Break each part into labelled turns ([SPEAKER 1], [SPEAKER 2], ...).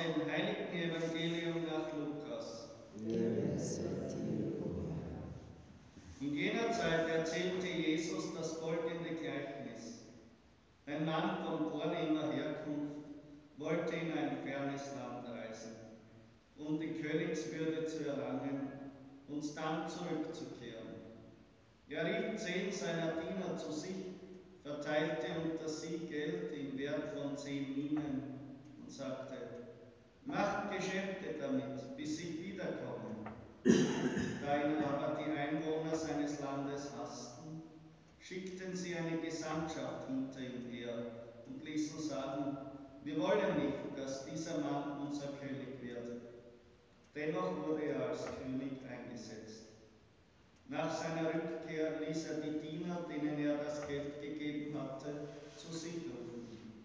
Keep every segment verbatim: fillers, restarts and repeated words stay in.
[SPEAKER 1] dem heiligen Evangelium nach Lukas.
[SPEAKER 2] Ehre sei dir, o Herr.
[SPEAKER 1] In jener Zeit erzählte Jesus das folgende Gleichnis. Ein Mann von vornehmer Herkunft wollte in ein fernes Land reisen, um die Königswürde zu erlangen und dann zurückzukehren. Er rief zehn seiner Diener zu sich, verteilte unter sie Geld im Wert von zehn Minen und sagte: Macht Geschäfte damit, bis ich wiederkomme. Da ihn aber die Einwohner seines Landes hassten, schickten sie eine Gesandtschaft hinter ihm her und ließen sagen: Wir wollen nicht, dass dieser Mann unser König wird. Dennoch wurde er als König eingesetzt. Nach seiner Rückkehr ließ er die Diener, denen er das Geld gegeben hatte, zu sich rufen.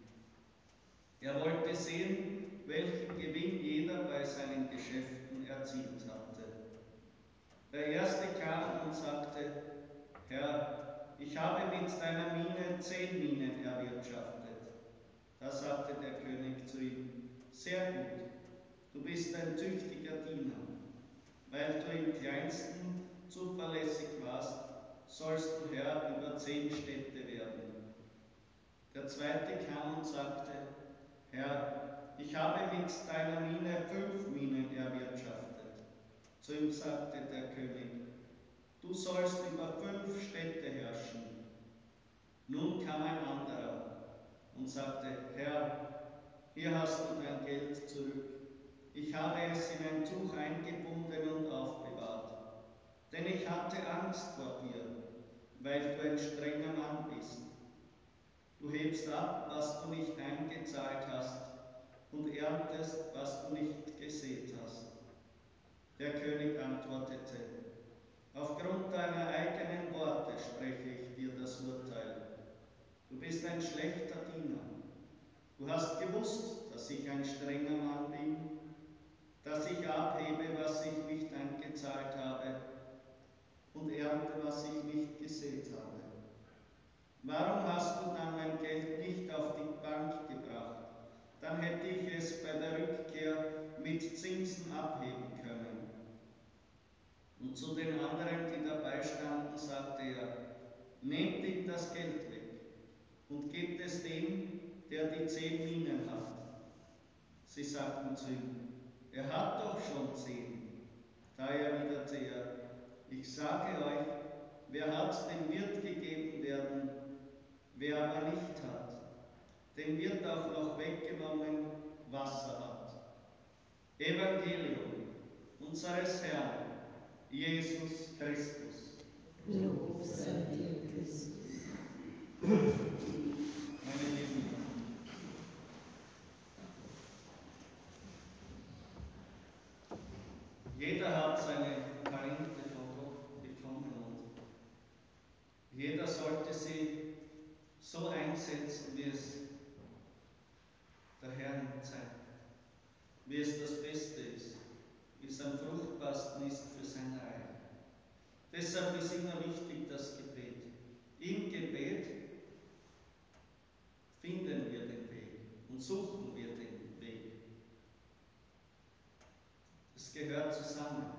[SPEAKER 1] Er wollte sehen, welchen Gewinn jeder bei seinen Geschäften erzielt hatte. Der erste kam und sagte: Herr, ich habe mit deiner Mine zehn Minen erwirtschaftet. Da sagte der König zu ihm: Sehr gut, du bist ein tüchtiger Diener. Weil du im Kleinsten zuverlässig warst, sollst du Herr über zehn Städte werden. Der zweite kam und sagte: Herr, ich habe mit deiner Mine fünf Minen erwirtschaftet. Zu ihm sagte der König: Du sollst über fünf Städte herrschen. Nun kam ein anderer und sagte: Herr, hier hast du dein Geld zurück. Ich habe es in ein Tuch eingebunden und aufbewahrt. Denn ich hatte Angst vor dir, weil du ein strenger Mann bist. Du hebst ab, was du nicht eingezahlt hast, und erntest, was du nicht gesät hast. Der König antwortete: Aufgrund deiner eigenen Worte spreche ich dir das Urteil. Du bist ein schlechter Diener. Du hast gewusst, dass ich ein strenger Mann bin, dass ich abhebe, was ich nicht eingezahlt habe, und ernte, was ich nicht gesät habe. Warum hast du dann mein Geld nicht auf die Bank gebracht? Dann hätte ich es bei der Rückkehr mit Zinsen abheben können. Und zu den anderen, die dabei standen, sagte er: Nehmt ihm das Geld weg und gebt es dem, der die zehn Minen hat. Sie sagten zu ihm: Er hat doch schon zehn. Da erwiderte er: Ich sage euch, wer hat, dem wird gegeben werden, wer aber nicht hat, dem wird auch noch weggenommen, was er hat. Evangelium unseres Herrn, Jesus Christus.
[SPEAKER 2] Lob sei dir, Christus.
[SPEAKER 1] Meine Lieben, jeder hat seine Talente von Gott bekommen und jeder sollte sie so einsetzen, wie es der Herr ihm zeigt, wie es das Beste ist, wie es am fruchtbarsten ist für sein Reich. Deshalb ist immer wichtig das Gebet. Im Gebet finden wir den Weg und suchen wir den Weg. Es gehört zusammen.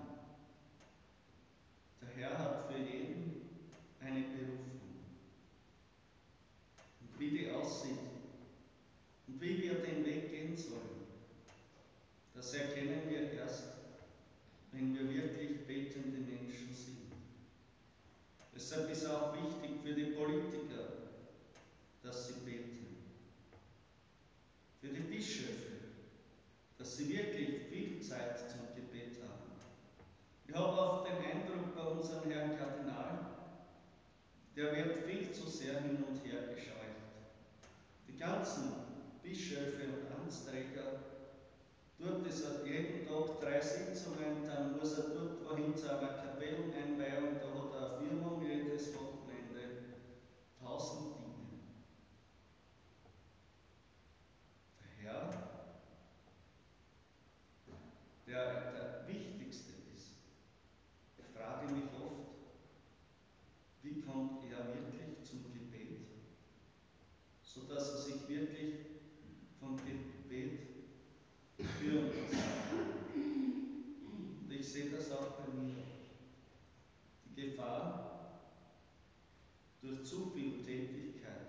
[SPEAKER 1] Der Herr hat für jeden eine Berufung. Und wie die aussieht und wie wir den Weg gehen sollen, das erkennen wir erst, wenn wir wirklich betende Menschen sind. Deshalb ist auch wichtig für die Politiker, dass sie beten. Für die Bischöfe, dass sie wirklich viel Zeit zum Gebet haben. Ich habe oft den Eindruck bei unserem Herrn Kardinal, der wird viel zu sehr hin und her gescheucht. Die ganzen Bischöfe und Amtsträger, dort ist er jeden Tag drei Sitzungen, dann muss er dort wohin zu einer Kapelleneinweihung, da hat er eine Firmung jedes Wochenende, tausend Dinge. Der Herr, der der Wichtigste ist. Ich frage mich oft, wie kommt er wirklich zum Gebet, sodass er sich wirklich vom Gebet führen lassen. Und ich sehe das auch bei mir. Die Gefahr durch zu viel Tätigkeit.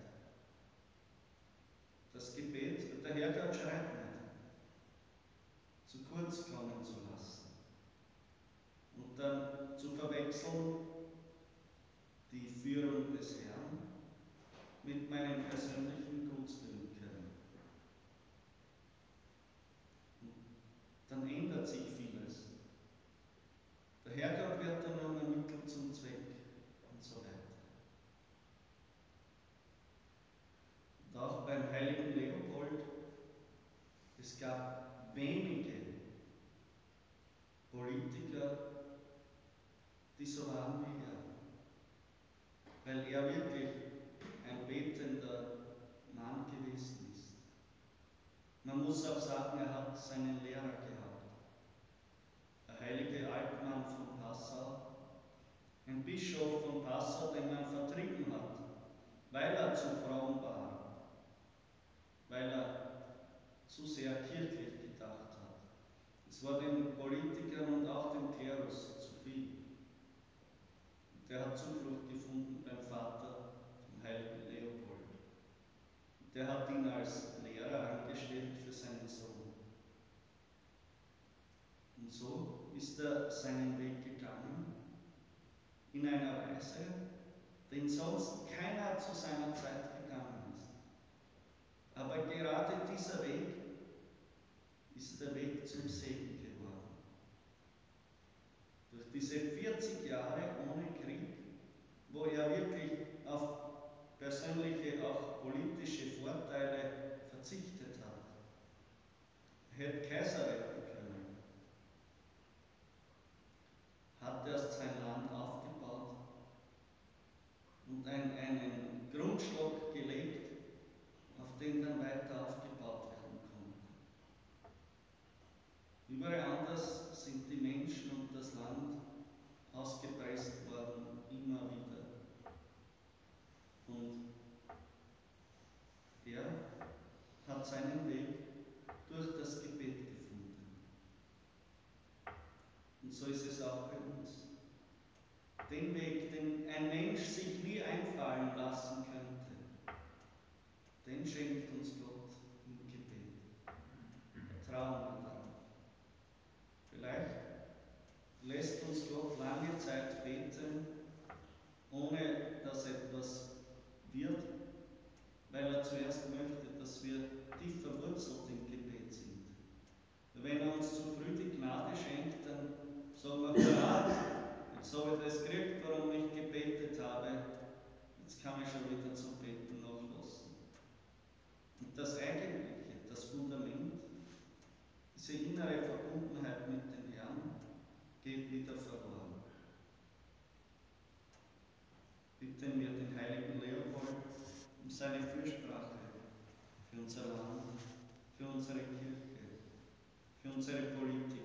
[SPEAKER 1] Das Gebet, der Herrgott schreit nicht, zu kurz kommen zu lassen und dann zu verwechseln die Führung des Herrn mit meinen persönlichen Gutdünken. Dann ändert sich vieles. Der Herrgott wird dann nur ein Mittel zum Zweck und so weiter. Und auch beim heiligen Leopold, es gab wenige Politiker, die so waren wie er, weil er wirklich ein betender Mann gewesen ist. Man muss auch sagen, er hat seinen Lehrer gehabt. Der heilige Altmann von Passau, ein Bischof von Passau, den man vertrieben hat, weil er zu fromm war, weil er zu sehr kirchlich gedacht hat. Es war den Politikern und auch dem Klerus zu viel. Der hat Zuflucht gefunden beim Vater, dem heiligen Leopold. Der hat ihn als Lehrer angestellt für seinen Sohn. Und so ist er seinen Weg gegangen, in einer Weise, den sonst keiner zu seiner Zeit gegangen ist. Aber gerade dieser Weg ist der Weg zum Segen geworden. Durch diese vierzig Jahre ohne Krieg, wo er wirklich auf persönliche, auch politische Vorteile verzichtet hat. Er hätte Kaiser werden können, hat erst sein Land aufgebaut und ein, einen Grundstock gelegt, auf den dann weiter aufgebaut werden konnte. Überall anders sind die Menschen und das Land ausgepresst worden, immer wieder. Und er hat seinen Weg durch das Gebet gefunden. Und so ist es auch bei uns. Den Weg, den ein Mensch sich nie einfallen lassen könnte, den schenkt uns Gott im Gebet. Vertrauen wir darauf. Vielleicht lässt uns Gott lange Zeit beten, ohne dass etwas wird, weil er zuerst möchte, dass wir tief verwurzelt im Gebet sind. Wenn er uns zu früh die Gnade schenkt, dann sagen wir, hurra, jetzt habe ich das gekriegt, warum ich gebetet habe, jetzt kann ich schon wieder zum Beten nachlassen. Und das Eigentliche, das Fundament, diese innere Verbundenheit mit dem Herrn, geht wieder verloren. Bitten wir den heiligen Leopold um seine Fürsprache für unser Land, für unsere Kirche, für unsere Politik.